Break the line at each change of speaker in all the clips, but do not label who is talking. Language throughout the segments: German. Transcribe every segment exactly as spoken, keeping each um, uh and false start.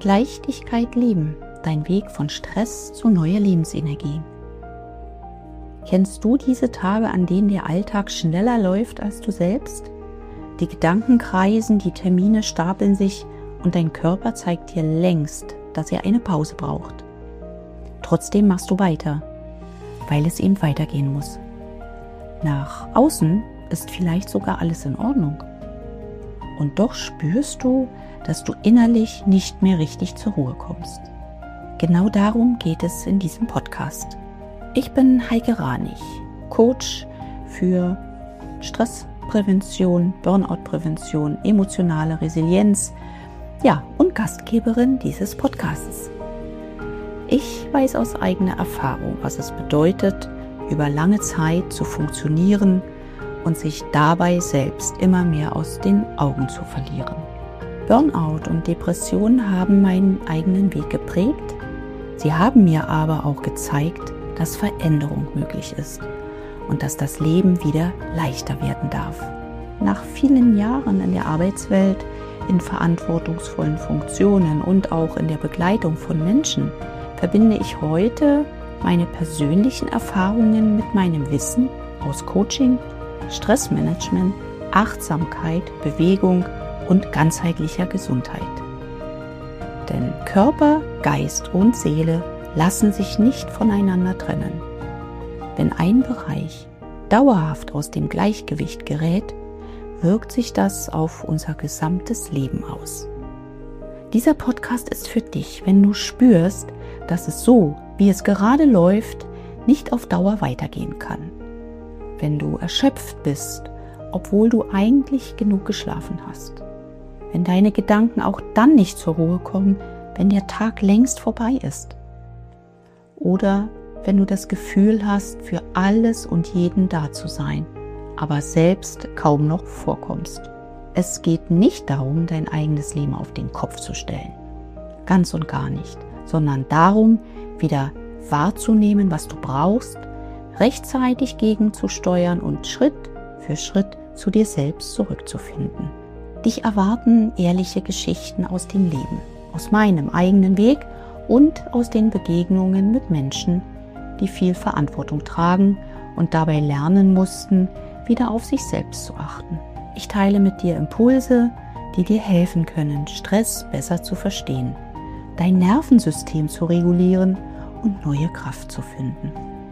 Leichtigkeit leben, dein Weg von Stress zu neuer Lebensenergie. Kennst du diese Tage, an denen der Alltag schneller läuft als du selbst? Die Gedanken kreisen, die Termine stapeln sich und dein Körper zeigt dir längst, dass er eine Pause braucht. Trotzdem machst du weiter, weil es eben weitergehen muss. Nach außen ist vielleicht sogar alles in Ordnung. Und doch spürst du, dass du innerlich nicht mehr richtig zur Ruhe kommst. Genau darum geht es in diesem Podcast. Ich bin Heike Ranich, Coach für Stressprävention, Burnout-Prävention, emotionale Resilienz, ja, und Gastgeberin dieses Podcasts. Ich weiß aus eigener Erfahrung, was es bedeutet, über lange Zeit zu funktionieren und sich dabei selbst immer mehr aus den Augen zu verlieren. Burnout und Depression haben meinen eigenen Weg geprägt. Sie haben mir aber auch gezeigt, dass Veränderung möglich ist und dass das Leben wieder leichter werden darf. Nach vielen Jahren in der Arbeitswelt, in verantwortungsvollen Funktionen und auch in der Begleitung von Menschen, verbinde ich heute meine persönlichen Erfahrungen mit meinem Wissen aus Coaching, Stressmanagement, Achtsamkeit, Bewegung und ganzheitlicher Gesundheit. Denn Körper, Geist und Seele lassen sich nicht voneinander trennen. Wenn ein Bereich dauerhaft aus dem Gleichgewicht gerät, wirkt sich das auf unser gesamtes Leben aus. Dieser Podcast ist für dich, wenn du spürst, dass es so, wie es gerade läuft, nicht auf Dauer weitergehen kann. Wenn du erschöpft bist, obwohl du eigentlich genug geschlafen hast. Wenn deine Gedanken auch dann nicht zur Ruhe kommen, wenn der Tag längst vorbei ist. Oder wenn du das Gefühl hast, für alles und jeden da zu sein, aber selbst kaum noch vorkommst. Es geht nicht darum, dein eigenes Leben auf den Kopf zu stellen. Ganz und gar nicht. Sondern darum, wieder wahrzunehmen, was du brauchst, rechtzeitig gegenzusteuern und Schritt für Schritt zu dir selbst zurückzufinden. Dich erwarten ehrliche Geschichten aus dem Leben, aus meinem eigenen Weg und aus den Begegnungen mit Menschen, die viel Verantwortung tragen und dabei lernen mussten, wieder auf sich selbst zu achten. Ich teile mit dir Impulse, die dir helfen können, Stress besser zu verstehen, dein Nervensystem zu regulieren und neue Kraft zu finden.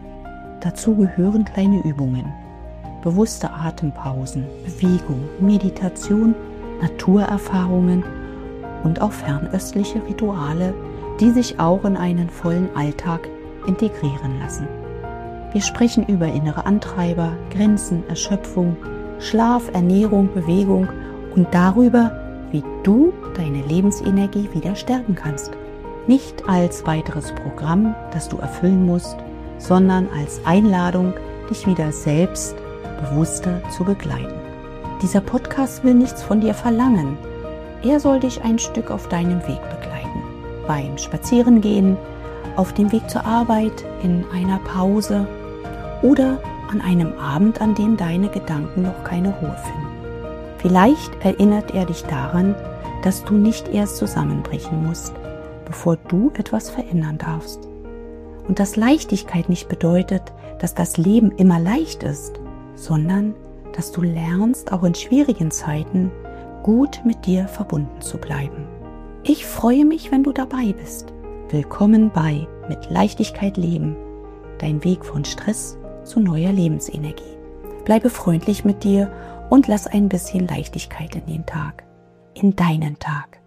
Dazu gehören kleine Übungen, bewusste Atempausen, Bewegung, Meditation, Naturerfahrungen und auch fernöstliche Rituale, die sich auch in einen vollen Alltag integrieren lassen. Wir sprechen über innere Antreiber, Grenzen, Erschöpfung, Schlaf, Ernährung, Bewegung und darüber, wie du deine Lebensenergie wieder stärken kannst. Nicht als weiteres Programm, das du erfüllen musst, sondern als Einladung, dich wieder selbst bewusster zu begleiten. Dieser Podcast will nichts von dir verlangen. Er soll dich ein Stück auf deinem Weg begleiten. Beim Spazierengehen, auf dem Weg zur Arbeit, in einer Pause oder an einem Abend, an dem deine Gedanken noch keine Ruhe finden. Vielleicht erinnert er dich daran, dass du nicht erst zusammenbrechen musst, bevor du etwas verändern darfst. Und dass Leichtigkeit nicht bedeutet, dass das Leben immer leicht ist, sondern dass du lernst, auch in schwierigen Zeiten gut mit dir verbunden zu bleiben. Ich freue mich, wenn du dabei bist. Willkommen bei Mit Leichtigkeit leben, dein Weg von Stress zu neuer Lebensenergie. Bleibe freundlich mit dir und lass ein bisschen Leichtigkeit in den Tag, in deinen Tag.